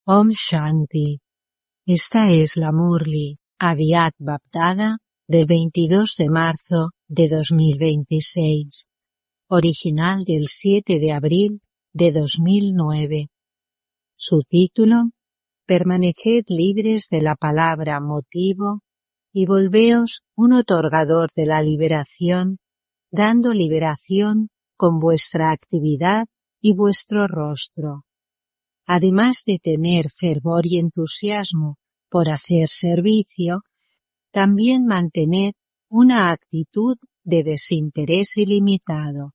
Om Shanti. Esta es la Murli Avyat Bapdada del 22 de marzo de 2026, original del 7 de abril de 2009. Su título: Permaneced libres de la palabra motivo y volveos un otorgador de la liberación, dando liberación con vuestra actividad y vuestro rostro. Además de tener fervor y entusiasmo por hacer servicio, también mantened una actitud de desinterés ilimitado.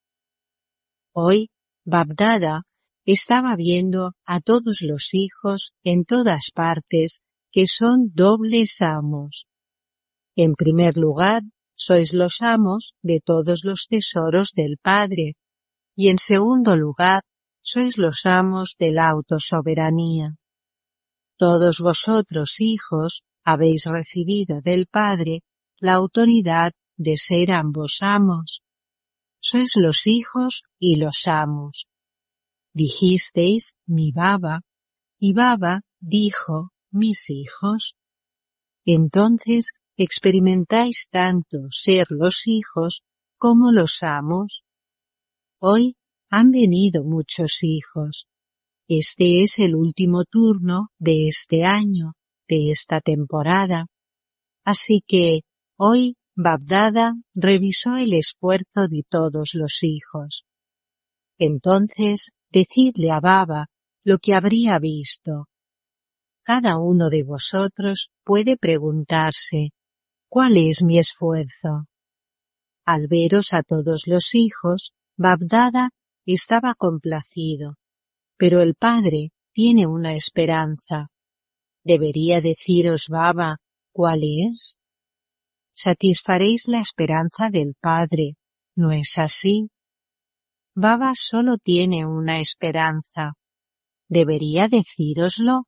Hoy, Bapdada estaba viendo a todos los hijos en todas partes que son dobles amos. En primer lugar, sois los amos de todos los tesoros del Padre, y en segundo lugar, sois los amos de la autosoberanía. Todos vosotros, hijos, habéis recibido del Padre la autoridad de ser ambos amos. Sois los hijos y los amos. Dijisteis mi Baba, y Baba dijo mis hijos. Entonces experimentáis tanto ser los hijos como los amos. Hoy han venido muchos hijos. Este es el último turno de este año, de esta temporada. Así que hoy Bapdada revisó el esfuerzo de todos los hijos. Entonces decidle a Baba lo que habría visto. Cada uno de vosotros puede preguntarse: ¿cuál es mi esfuerzo? Al veros a todos los hijos, Bapdada estaba complacido, pero el Padre tiene una esperanza. ¿Debería deciros, Baba, cuál es? Satisfaréis la esperanza del Padre, ¿no es así? Baba solo tiene una esperanza. ¿Debería decíroslo?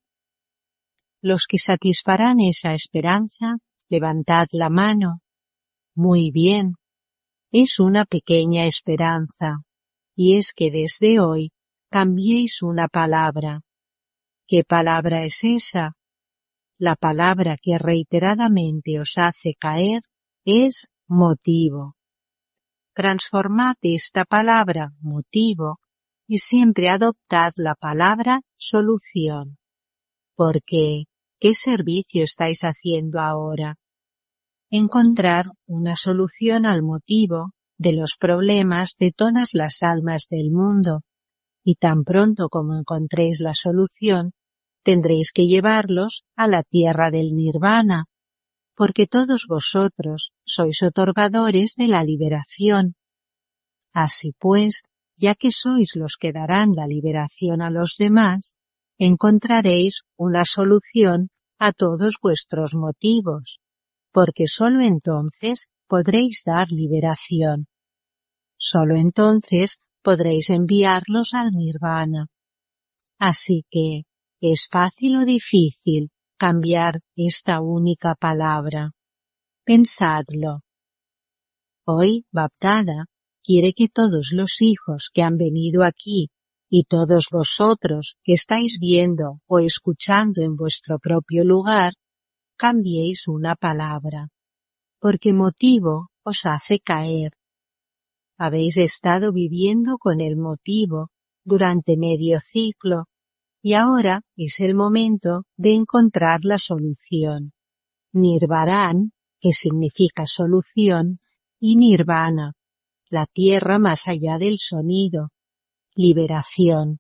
Los que satisfarán esa esperanza, levantad la mano. Muy bien. Es una pequeña esperanza, y es que desde hoy cambiéis una palabra. ¿Qué palabra es esa? La palabra que reiteradamente os hace caer es motivo. Transformad esta palabra motivo y siempre adoptad la palabra solución. Porque, ¿qué servicio estáis haciendo ahora? Encontrar una solución al motivo de los problemas de todas las almas del mundo, y tan pronto como encontréis la solución, tendréis que llevarlos a la tierra del nirvana, porque todos vosotros sois otorgadores de la liberación. Así pues, ya que sois los que darán la liberación a los demás, encontraréis una solución a todos vuestros motivos, porque sólo entonces podréis dar liberación. Sólo entonces podréis enviarlos al nirvana. Así que, ¿es fácil o difícil cambiar esta única palabra? Pensadlo. Hoy Bapdada quiere que todos los hijos que han venido aquí y todos vosotros que estáis viendo o escuchando en vuestro propio lugar, cambiéis una palabra, porque motivo os hace caer. Habéis estado viviendo con el motivo durante medio ciclo, y ahora es el momento de encontrar la solución. Nirvaran, que significa solución, y nirvana, la tierra más allá del sonido, liberación.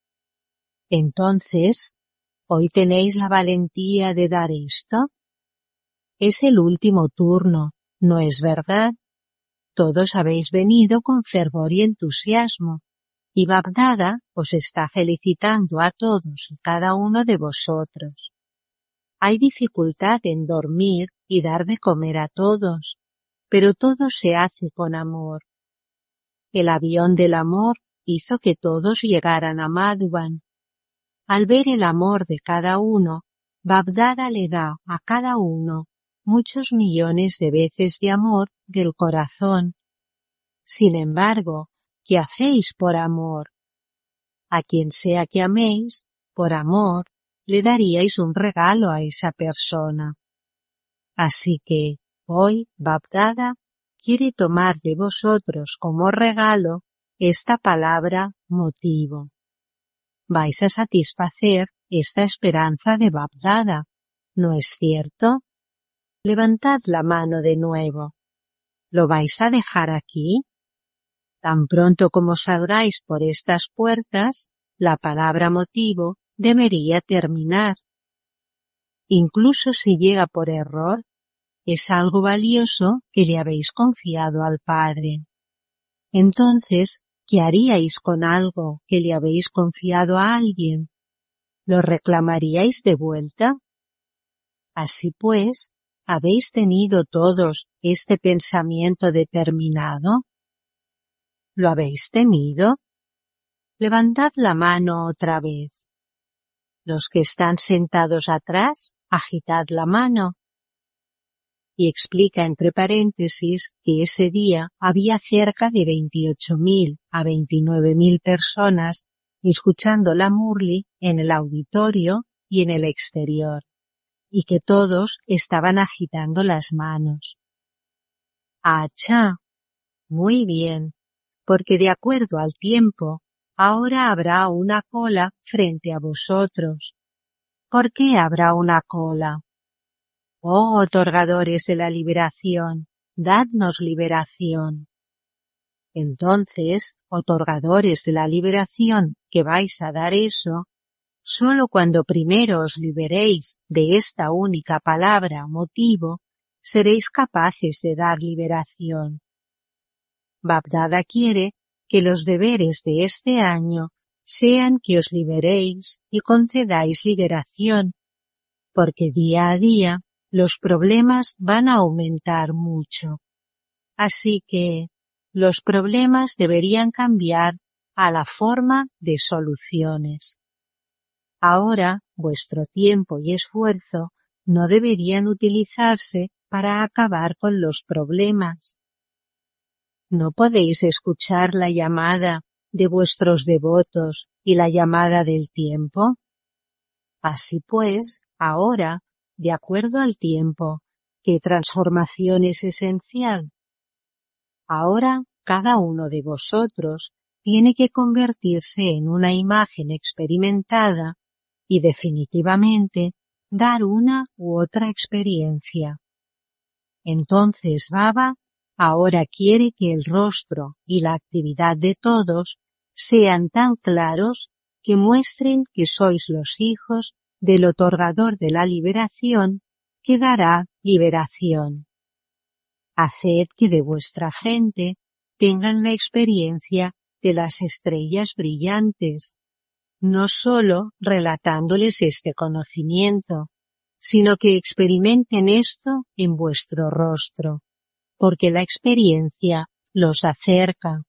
Entonces, ¿hoy tenéis la valentía de dar esto? Es el último turno, ¿no es verdad? Todos habéis venido con fervor y entusiasmo, y Bapdada os está felicitando a todos y cada uno de vosotros. Hay dificultad en dormir y dar de comer a todos, pero todo se hace con amor. El avión del amor hizo que todos llegaran a Madhuban. Al ver el amor de cada uno, Bapdada le da a cada uno muchos millones de veces de amor del corazón. Sin embargo, ¿qué hacéis por amor? A quien sea que améis, por amor, le daríais un regalo a esa persona. Así que hoy Bapdada quiere tomar de vosotros como regalo esta palabra motivo. Vais a satisfacer esta esperanza de Bapdada, ¿no es cierto? Levantad la mano de nuevo. ¿Lo vais a dejar aquí? Tan pronto como salgáis por estas puertas, la palabra motivo debería terminar. Incluso si llega por error, es algo valioso que le habéis confiado al Padre. Entonces, ¿qué haríais con algo que le habéis confiado a alguien? ¿Lo reclamaríais de vuelta? Así pues, ¿habéis tenido todos este pensamiento determinado? ¿Lo habéis tenido? Levantad la mano otra vez. Los que están sentados atrás, agitad la mano. Y explica entre paréntesis que ese día había cerca de 28.000 a 29.000 personas escuchando la Murli en el auditorio y en el exterior, y que todos estaban agitando las manos. ¡Achá! Muy bien, porque de acuerdo al tiempo, ahora habrá una cola frente a vosotros. ¿Por qué habrá una cola? Oh, otorgadores de la liberación, dadnos liberación. Entonces, otorgadores de la liberación, que vais a dar eso, sólo cuando primero os liberéis de esta única palabra, motivo, seréis capaces de dar liberación. Bapdada quiere que los deberes de este año sean que os liberéis y concedáis liberación, porque día a día los problemas van a aumentar mucho. Así que los problemas deberían cambiar a la forma de soluciones. Ahora vuestro tiempo y esfuerzo no deberían utilizarse para acabar con los problemas. ¿No podéis escuchar la llamada de vuestros devotos y la llamada del tiempo? Así pues, ahora, de acuerdo al tiempo, ¿qué transformación es esencial? Ahora, cada uno de vosotros tiene que convertirse en una imagen experimentada y definitivamente dar una u otra experiencia. Entonces Baba ahora quiere que el rostro y la actividad de todos sean tan claros que muestren que sois los hijos del otorgador de la liberación que dará liberación. Haced que de vuestra frente tengan la experiencia de las estrellas brillantes, no sólo relatándoles este conocimiento, sino que experimenten esto en vuestro rostro, porque la experiencia los acerca.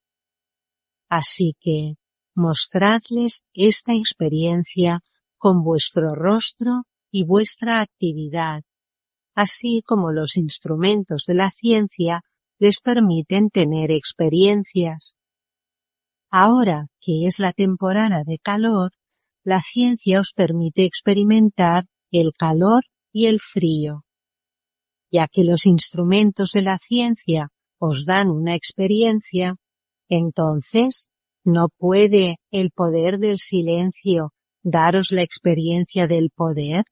Así que mostradles esta experiencia con vuestro rostro y vuestra actividad, así como los instrumentos de la ciencia les permiten tener experiencias. Ahora que es la temporada de calor, la ciencia os permite experimentar el calor y el frío. Ya que los instrumentos de la ciencia os dan una experiencia, entonces, ¿no puede el poder del silencio daros la experiencia del poder?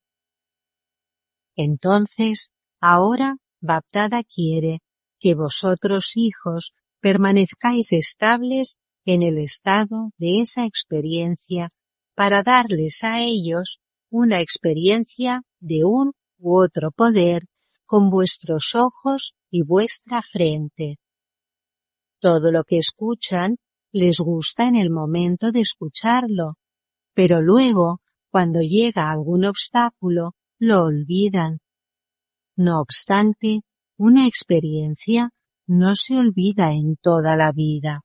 Entonces, ahora Bapdada quiere que vosotros, hijos, permanezcáis estables en el estado de esa experiencia para darles a ellos una experiencia de un u otro poder con vuestros ojos y vuestra frente. Todo lo que escuchan les gusta en el momento de escucharlo, pero luego, cuando llega algún obstáculo, lo olvidan. No obstante, una experiencia no se olvida en toda la vida.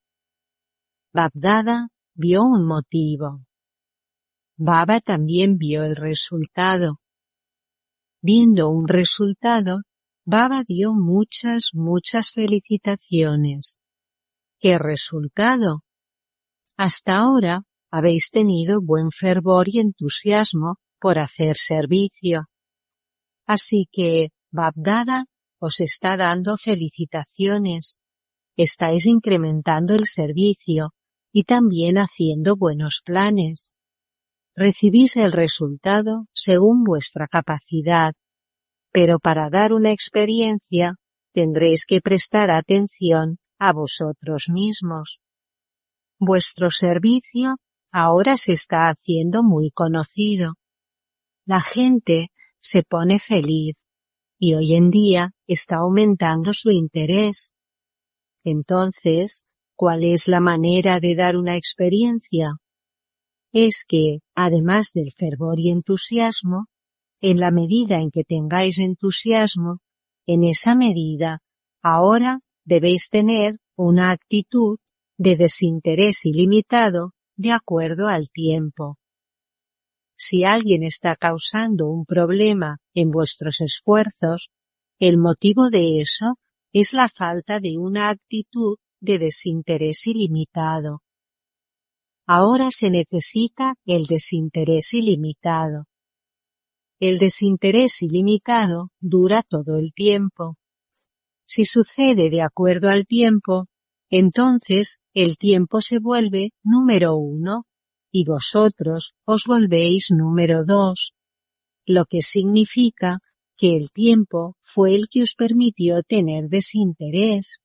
Bapdada vio un motivo. Baba también vio el resultado. Viendo un resultado, Baba dio muchas felicitaciones. ¿Qué resultado? Hasta ahora habéis tenido buen fervor y entusiasmo por hacer servicio. Así que Bab-Dada os está dando felicitaciones. Estáis incrementando el servicio y también haciendo buenos planes. Recibís el resultado según vuestra capacidad, pero para dar una experiencia tendréis que prestar atención a vosotros mismos. Vuestro servicio ahora se está haciendo muy conocido. La gente se pone feliz y hoy en día está aumentando su interés. Entonces, ¿cuál es la manera de dar una experiencia? Es que, además del fervor y entusiasmo, en la medida en que tengáis entusiasmo, en esa medida, ahora debéis tener una actitud de desinterés ilimitado de acuerdo al tiempo. Si alguien está causando un problema en vuestros esfuerzos, el motivo de eso es la falta de una actitud de desinterés ilimitado. Ahora se necesita el desinterés ilimitado. El desinterés ilimitado dura todo el tiempo. Si sucede de acuerdo al tiempo, entonces el tiempo se vuelve número 1 y vosotros os volvéis número 2, lo que significa que el tiempo fue el que os permitió tener desinterés.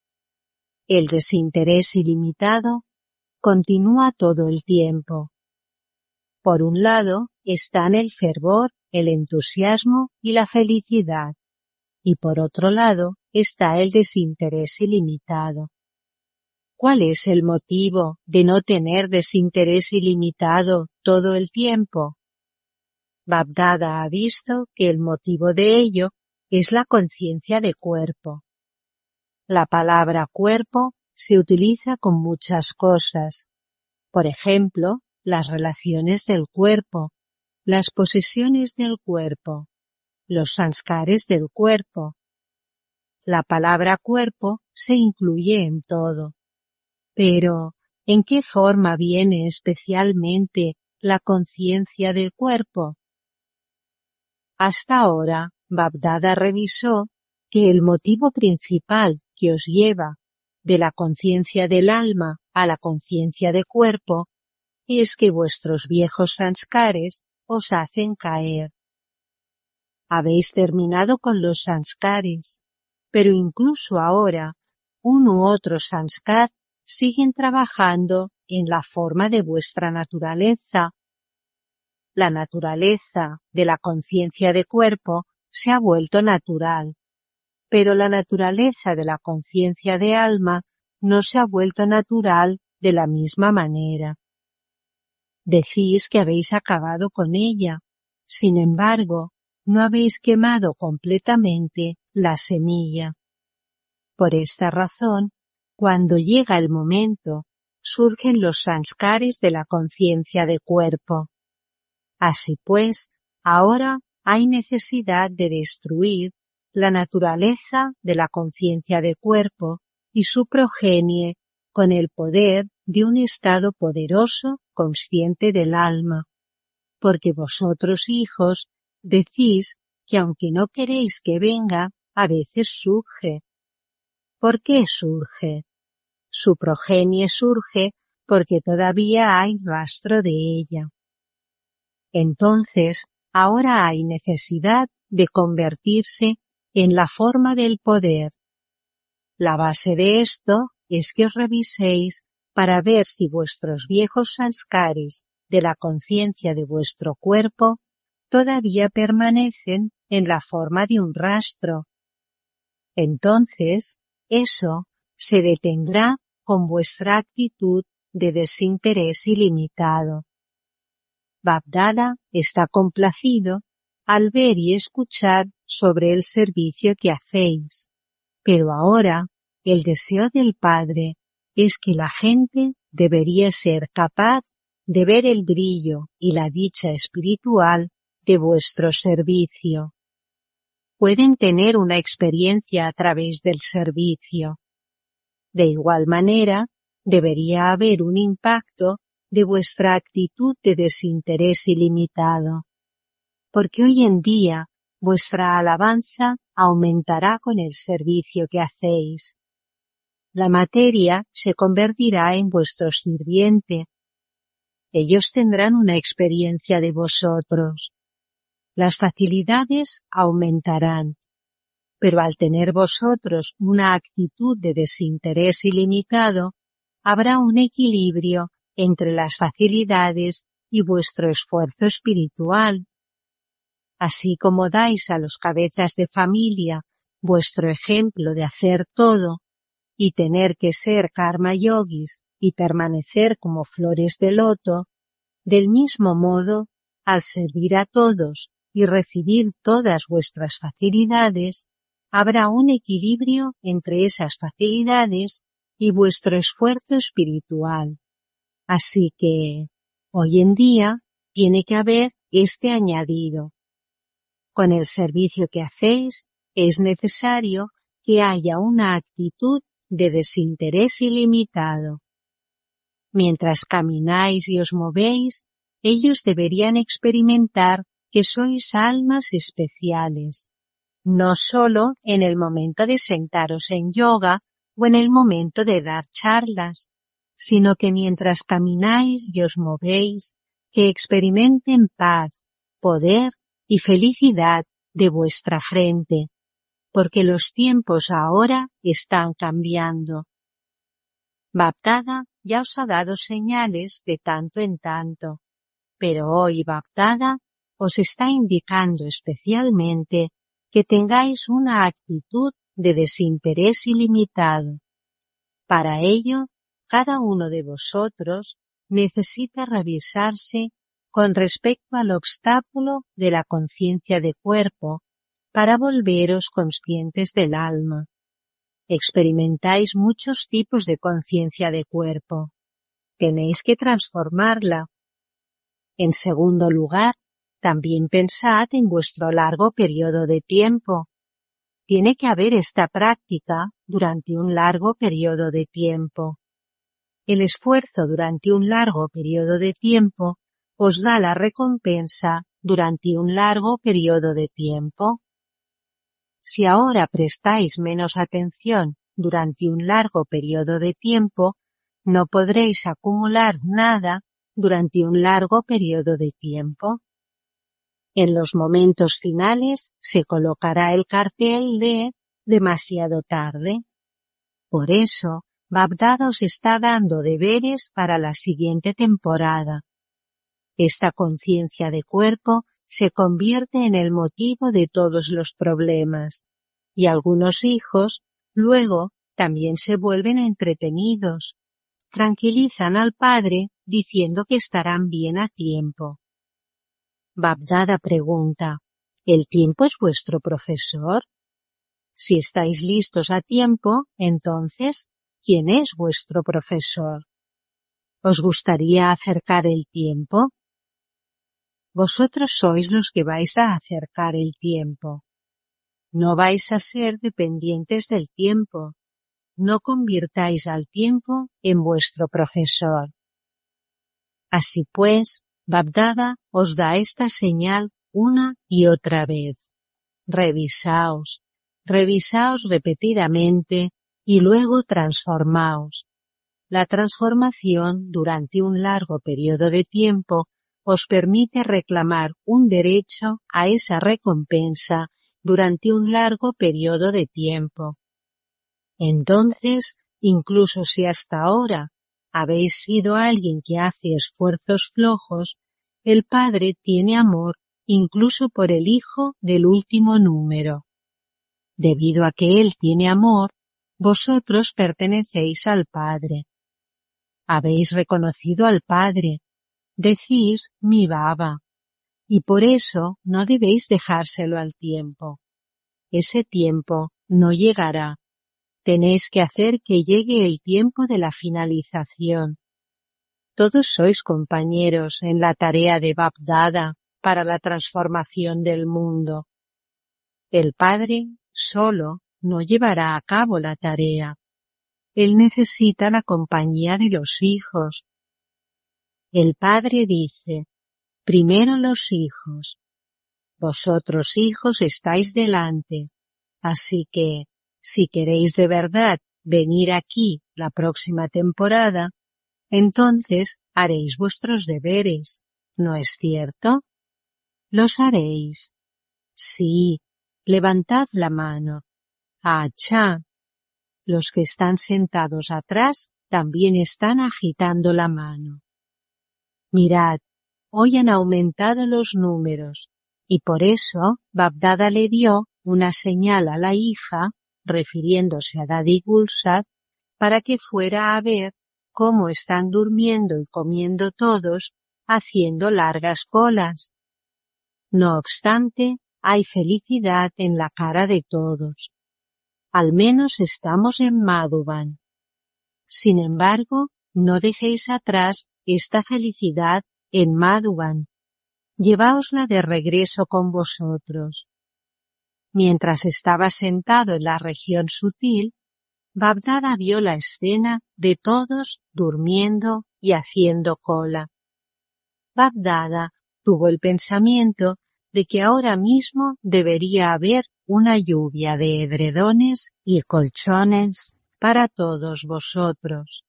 El desinterés ilimitado continúa todo el tiempo. Por un lado están el fervor, el entusiasmo y la felicidad, y por otro lado está el desinterés ilimitado. ¿Cuál es el motivo de no tener desinterés ilimitado todo el tiempo? Bab-Dada ha visto que el motivo de ello es la conciencia de cuerpo. La palabra cuerpo se utiliza con muchas cosas. Por ejemplo, las relaciones del cuerpo, las posesiones del cuerpo, los sanskares del cuerpo. La palabra cuerpo se incluye en todo. Pero, ¿en qué forma viene especialmente la conciencia del cuerpo? Hasta ahora, Bab-Dada revisó que el motivo principal que os lleva de la conciencia del alma a la conciencia de cuerpo es que vuestros viejos sanskares os hacen caer. Habéis terminado con los sanskares, pero incluso ahora, un u otro sanskar siguen trabajando en la forma de vuestra naturaleza. La naturaleza de la conciencia de cuerpo se ha vuelto natural, pero la naturaleza de la conciencia de alma no se ha vuelto natural de la misma manera. Decís que habéis acabado con ella, sin embargo, no habéis quemado completamente la semilla. Por esta razón, cuando llega el momento, surgen los sanskares de la conciencia de cuerpo. Así pues, ahora hay necesidad de destruir la naturaleza de la conciencia de cuerpo y su progenie con el poder de un estado poderoso consciente del alma, porque vosotros, hijos, decís que aunque no queréis que venga, a veces surge. ¿Por qué surge? Su progenie surge porque todavía hay rastro de ella. Entonces, ahora hay necesidad de convertirse en la forma del poder. La base de esto es que os reviséis para ver si vuestros viejos sanskares de la conciencia de vuestro cuerpo todavía permanecen en la forma de un rastro. Entonces, eso se detendrá con vuestra actitud de desinterés ilimitado. Bab-Dada está complacido al ver y escuchar sobre el servicio que hacéis, pero ahora el deseo del Padre es que la gente debería ser capaz de ver el brillo y la dicha espiritual de vuestro servicio. Pueden tener una experiencia a través del servicio. De igual manera, debería haber un impacto de vuestra actitud de desinterés ilimitado. porque hoy en día vuestra alabanza aumentará con el servicio que hacéis. La materia se convertirá en vuestro sirviente. Ellos tendrán una experiencia de vosotros. Las facilidades aumentarán, pero al tener vosotros una actitud de desinterés ilimitado, habrá un equilibrio entre las facilidades y vuestro esfuerzo espiritual. Así como dais a los cabezas de familia vuestro ejemplo de hacer todo y tener que ser karma yogis y permanecer como flores de loto, del mismo modo, al servir a todos y recibir todas vuestras facilidades, habrá un equilibrio entre esas facilidades y vuestro esfuerzo espiritual. Así que, hoy en día, tiene que haber este añadido. Con el servicio que hacéis, es necesario que haya una actitud de desinterés ilimitado. Mientras camináis y os movéis, ellos deberían experimentar que sois almas especiales, no solo en el momento de sentaros en yoga o en el momento de dar charlas, sino que mientras camináis y os movéis, que experimenten paz, poder y felicidad de vuestra frente, porque los tiempos ahora están cambiando. Bapdada ya os ha dado señales de tanto en tanto, pero hoy Bapdada os está indicando especialmente que tengáis una actitud de desinterés ilimitado. Para ello, cada uno de vosotros necesita revisarse con respecto al obstáculo de la conciencia de cuerpo para volveros conscientes del alma. Experimentáis muchos tipos de conciencia de cuerpo. Tenéis que transformarla. En segundo lugar, también pensad en vuestro largo periodo de tiempo. Tiene que haber esta práctica durante un largo periodo de tiempo. El esfuerzo durante un largo periodo de tiempo os da la recompensa durante un largo periodo de tiempo. Si ahora prestáis menos atención durante un largo periodo de tiempo, no podréis acumular nada durante un largo periodo de tiempo. En los momentos finales se colocará el cartel de demasiado tarde. Por eso, Bapdada os está dando deberes para la siguiente temporada. Esta conciencia de cuerpo se convierte en el motivo de todos los problemas, y algunos hijos luego también se vuelven entretenidos. Tranquilizan al padre diciendo que estarán bien a tiempo. Bapdada pregunta, ¿el tiempo es vuestro profesor? Si estáis listos a tiempo, entonces, ¿quién es vuestro profesor? ¿Os gustaría acercar el tiempo? Vosotros sois los que vais a acercar el tiempo. No vais a ser dependientes del tiempo. No convirtáis al tiempo en vuestro profesor. Así pues, Bapdada os da esta señal una y otra vez. Revisaos repetidamente y luego transformaos. La transformación durante un largo periodo de tiempo os permite reclamar un derecho a esa recompensa durante un largo periodo de tiempo. Entonces, incluso si hasta ahora habéis sido alguien que hace esfuerzos flojos, el Padre tiene amor incluso por el hijo del último número. Debido a que Él tiene amor, vosotros pertenecéis al Padre. Habéis reconocido al Padre, decís mi Baba, y por eso no debéis dejárselo al tiempo. Ese tiempo no llegará. Tenéis que hacer que llegue el tiempo de la finalización. Todos sois compañeros en la tarea de Bapdada para la transformación del mundo. El Padre solo no llevará a cabo la tarea. Él necesita la compañía de los hijos. El Padre dice, primero los hijos. Vosotros, hijos, estáis delante. Así que, si queréis de verdad venir aquí la próxima temporada, entonces haréis vuestros deberes, ¿no es cierto? Los haréis. Sí, levantad la mano. ¡Achá! Los que están sentados atrás también están agitando la mano. Mirad, hoy han aumentado los números, y por eso Babdada le dio una señal a la hija, refiriéndose a Dadi Gulsat, para que fuera a ver cómo están durmiendo y comiendo todos, haciendo largas colas. No obstante, hay felicidad en la cara de todos. Al menos estamos en Madhuban. Sin embargo, no dejéis atrás esta felicidad en Madhuban. Lleváosla de regreso con vosotros. Mientras estaba sentado en la región sutil, Babdada vio la escena de todos durmiendo y haciendo cola. Babdada tuvo el pensamiento de que ahora mismo debería haber una lluvia de edredones y colchones para todos vosotros.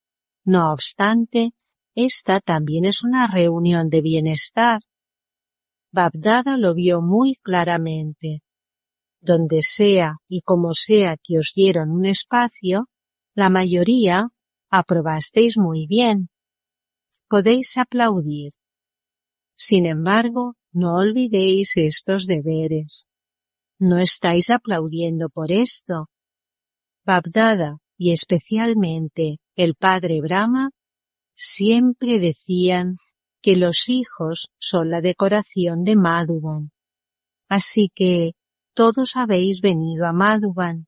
No obstante, esta también es una reunión de bienestar. Babdada lo vio muy claramente. Donde sea y como sea que os dieron un espacio, la mayoría aprobasteis muy bien. Podéis aplaudir. Sin embargo, no olvidéis estos deberes. No estáis aplaudiendo por esto. Babdada y especialmente el padre Brahma siempre decían que los hijos son la decoración de Madhuban. Así que todos habéis venido a Madhuban.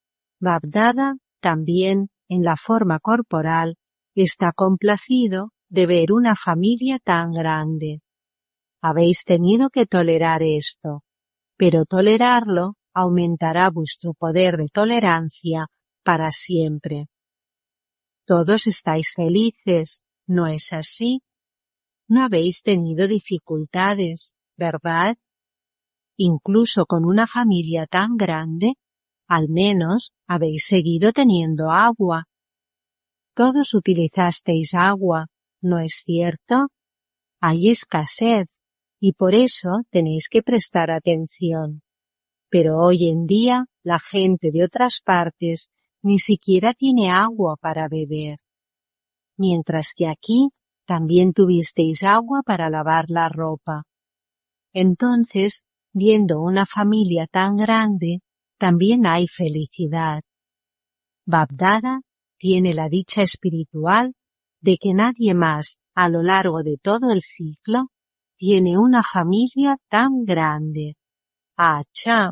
Babdada también, en la forma corporal, está complacido de ver una familia tan grande. Habéis tenido que tolerar esto, pero tolerarlo aumentará vuestro poder de tolerancia para siempre. Todos estáis felices, ¿no es así? No habéis tenido dificultades, ¿verdad? Incluso con una familia tan grande, al menos habéis seguido teniendo agua. Todos utilizasteis agua, ¿no es cierto? Hay escasez, y por eso tenéis que prestar atención. Pero hoy en día la gente de otras partes ni siquiera tiene agua para beber. Mientras que aquí también tuvisteis agua para lavar la ropa. Entonces, viendo una familia tan grande, también hay felicidad. Babdada tiene la dicha espiritual de que nadie más a lo largo de todo el ciclo tiene una familia tan grande. ¡Achá!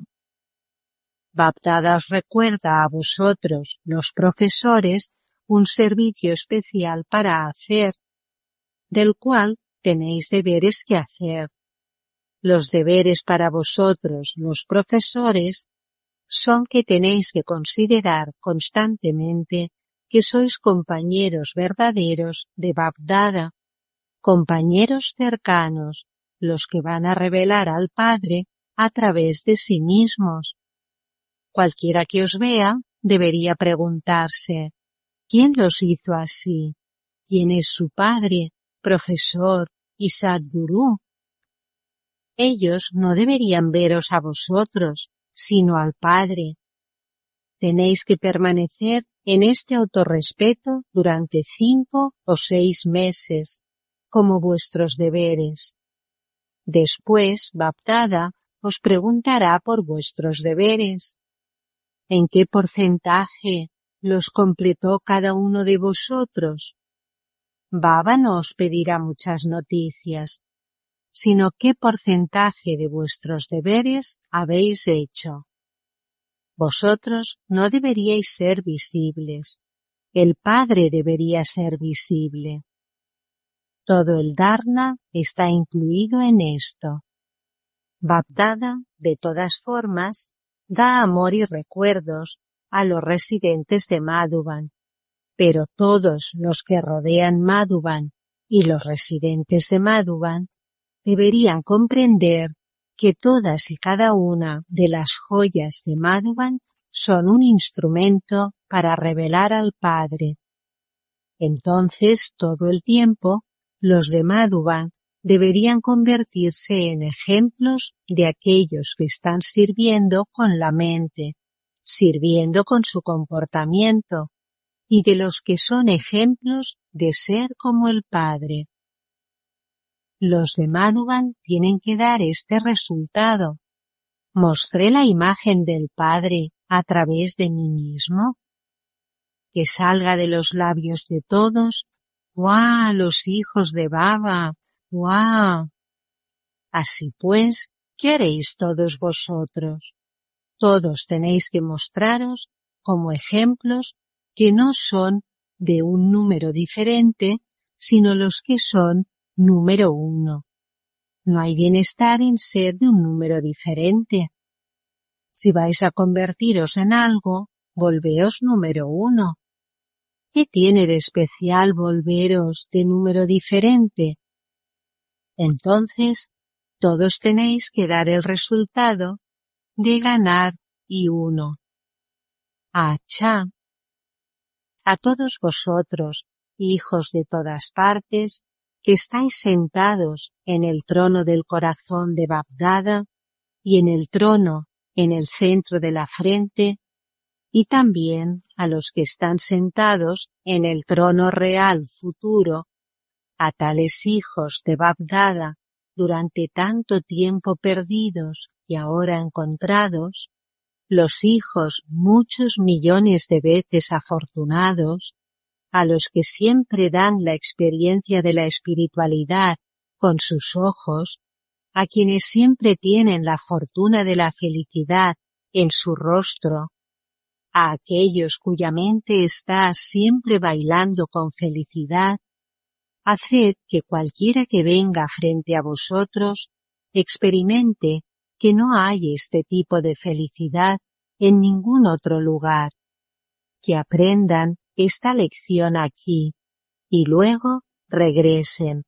Babdada os recuerda a vosotros, los profesores, un servicio especial para hacer, del cual tenéis deberes que hacer. Los deberes para vosotros, los profesores, son que tenéis que considerar constantemente que sois compañeros verdaderos de Babdada, compañeros cercanos, los que van a revelar al Padre a través de sí mismos. Cualquiera que os vea debería preguntarse, ¿quién los hizo así? ¿Quién es su padre, profesor y Sadgurú? Ellos no deberían veros a vosotros, sino al Padre. Tenéis que permanecer en este autorrespeto durante 5 o 6 meses, como vuestros deberes. Después, Babdada os preguntará por vuestros deberes. ¿En qué porcentaje los completó cada uno de vosotros? Baba no os pedirá muchas noticias, sino qué porcentaje de vuestros deberes habéis hecho. Vosotros no deberíais ser visibles. El Padre debería ser visible. Todo el Dharna está incluido en esto. Babdada, de todas formas, da amor y recuerdos a los residentes de Madhuban, pero todos los que rodean Madhuban y los residentes de Madhuban deberían comprender que todas y cada una de las joyas de Madhuvan son un instrumento para revelar al Padre. Entonces, todo el tiempo, los de Madhuvan deberían convertirse en ejemplos de aquellos que están sirviendo con la mente, sirviendo con su comportamiento, y de los que son ejemplos de ser como el Padre. Los de Madhuvan tienen que dar este resultado. ¿Mostré la imagen del Padre a través de mí mismo? Que salga de los labios de todos: ¡guau, los hijos de Baba! ¡Guau! Así pues, ¿qué haréis todos vosotros? Todos tenéis que mostraros como ejemplos que no son de un número diferente, sino los que son número uno. No hay bienestar en ser de un número diferente. Si vais a convertiros en algo, volveos número uno. ¿Qué tiene de especial volveros de número diferente? Entonces, todos tenéis que dar el resultado de ganar y uno. ¡Achá! A todos vosotros, hijos de todas partes, que estáis sentados en el trono del corazón de Bapdada y en el trono en el centro de la frente, y también a los que están sentados en el trono real futuro, a tales hijos de Bapdada durante tanto tiempo perdidos y ahora encontrados, los hijos muchos millones de veces afortunados, a los que siempre dan la experiencia de la espiritualidad con sus ojos, a quienes siempre tienen la fortuna de la felicidad en su rostro, a aquellos cuya mente está siempre bailando con felicidad, haced que cualquiera que venga frente a vosotros experimente que no hay este tipo de felicidad en ningún otro lugar, que aprendan esta lección aquí y luego regresen.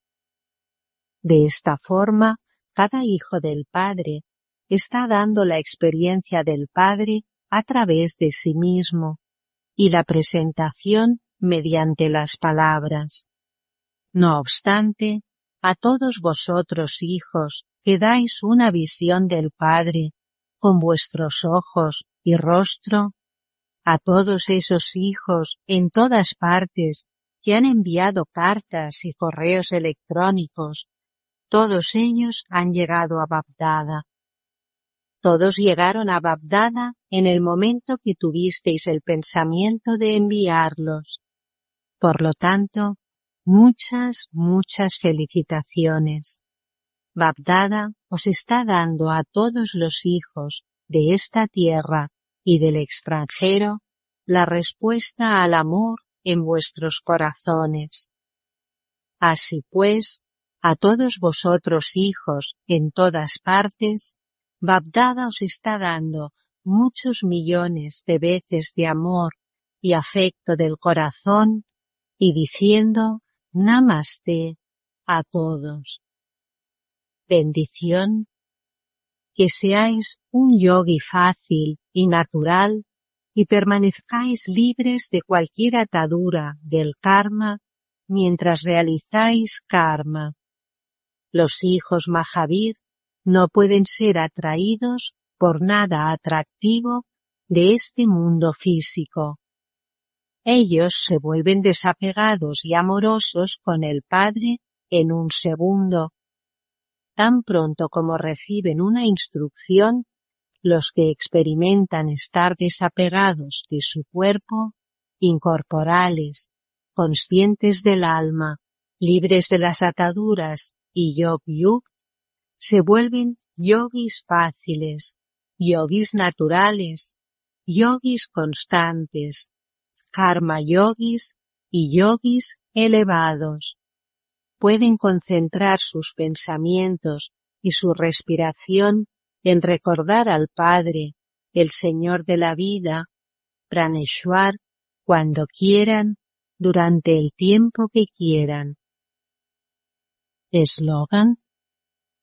De esta forma, cada hijo del Padre está dando la experiencia del Padre a través de sí mismo y la presentación mediante las palabras. No obstante, a todos vosotros, hijos, que dais una visión del Padre con vuestros ojos y rostro, a todos esos hijos en todas partes que han enviado cartas y correos electrónicos, todos ellos han llegado a Bapdada. Todos llegaron a Bapdada en el momento que tuvisteis el pensamiento de enviarlos. Por lo tanto, muchas felicitaciones. Bapdada os está dando a todos los hijos de esta tierra y del extranjero la respuesta al amor en vuestros corazones. Así pues, a todos vosotros, hijos en todas partes, Bapdada os está dando muchos millones de veces de amor y afecto del corazón y diciendo Namaste a todos. Bendición. Que seáis un yogi fácil y natural y permanezcáis libres de cualquier atadura del karma mientras realizáis karma. Los hijos Mahavir no pueden ser atraídos por nada atractivo de este mundo físico. Ellos se vuelven desapegados y amorosos con el Padre en un segundo. Tan pronto como reciben una instrucción, los que experimentan estar desapegados de su cuerpo, incorporales, conscientes del alma, libres de las ataduras y yog-yug, se vuelven yogis fáciles, yogis naturales, yogis constantes, karma yogis y yogis elevados. Pueden concentrar sus pensamientos y su respiración en recordar al Padre, el Señor de la vida, Praneshwar, cuando quieran, durante el tiempo que quieran. Eslogan: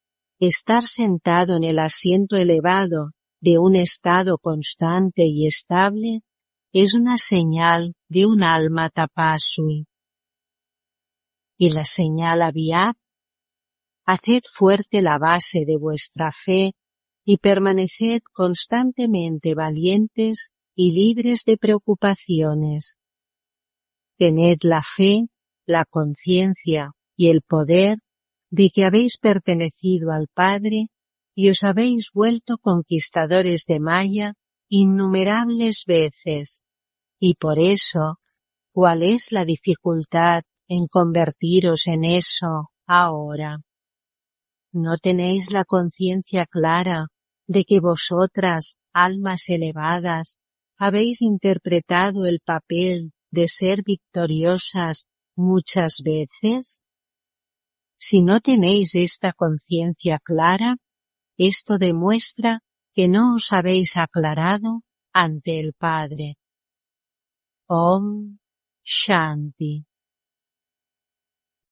Estar sentado en el asiento elevado de un estado constante y estable es una señal de un alma tapasui. Y la señal aviat: haced fuerte la base de vuestra fe y permaneced constantemente valientes y libres de preocupaciones. Tened la fe, la conciencia y el poder de que habéis pertenecido al Padre y os habéis vuelto conquistadores de Maya innumerables veces, y por eso, ¿cuál es la dificultad en convertiros en eso ahora? ¿No tenéis la conciencia clara de que vosotras, almas elevadas, habéis interpretado el papel de ser victoriosas muchas veces? Si no tenéis esta conciencia clara, esto demuestra que no os habéis aclarado ante el Padre. Om Shanti.